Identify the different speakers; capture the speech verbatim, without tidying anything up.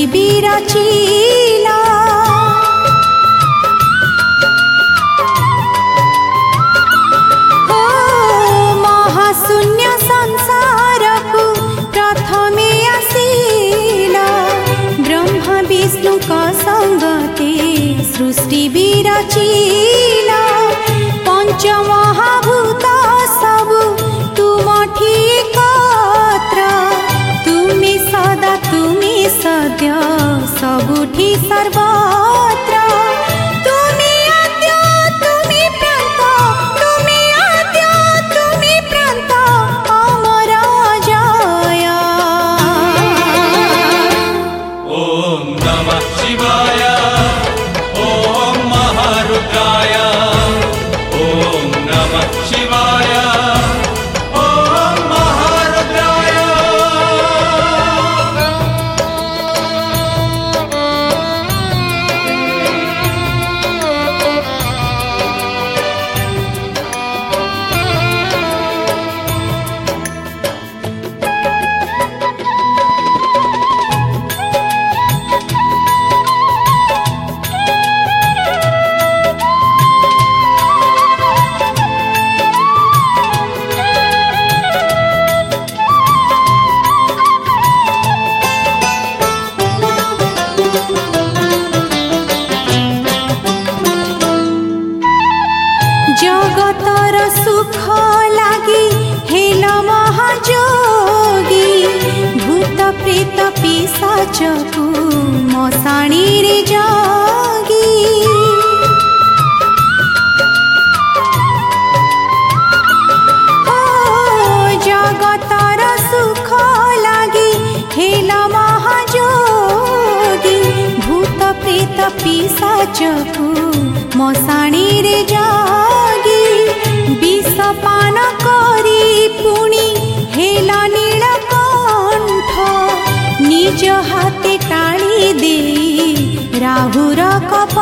Speaker 1: ବିରଚିଲା। ମହାଶୂନ୍ୟ ସଂସାରକୁ ପ୍ରଥମେ ଆସିଲା ବ୍ରହ୍ମା ବିଷ୍ଣୁଙ୍କ ସଙ୍ଗତେ ସୃଷ୍ଟି ବିରଚିଲା। ପଞ୍ଚମହାଭୂତ ସବୁ ତୁମଠି ଏକତ୍ର, ତୁମେ ସଦା ତୁମେ ସଦ୍ୟ ସବୁଠି ସର୍ବତ୍ର। ତୁମେ ଆଦ୍ୟ ତୁମେ ପ୍ରାନ୍ତ, ତୁମେ ଆଦ୍ୟ ତୁମେ ପ୍ରାନ୍ତ ଅମର ଜୟ।
Speaker 2: ଓಂ ନମଃ ଶିବାୟ, ଓಂ ମହାରୁଦ୍ରାୟ, ଓಂ ନମଃ ଶିବାୟ, ଓಂ ମହାରୁଦ୍ରାୟ।
Speaker 1: ଜଗତର ସୁଖ ଲାଗି ହେଲ ମହାଯୋଗୀ, ଭୂତ ପ୍ରେତ ପିଶାଚକୁ ମଶାଣିରେ ଜଗି। ଓ ଜଗତର ସୁଖ ଲାଗି ହେଲ ମହାଯୋଗୀ, ଭୂତ ପ୍ରେତ ପିଶାଚକୁ ମଶାଣିରେ ଜଗି। ବିଷପାନ କରି ପୁଣି ହେଲ ନୀଳକଣ୍ଠ, ନିଜ ହାତେ ଟାଣି ଦେଇ ରାହୁର କପ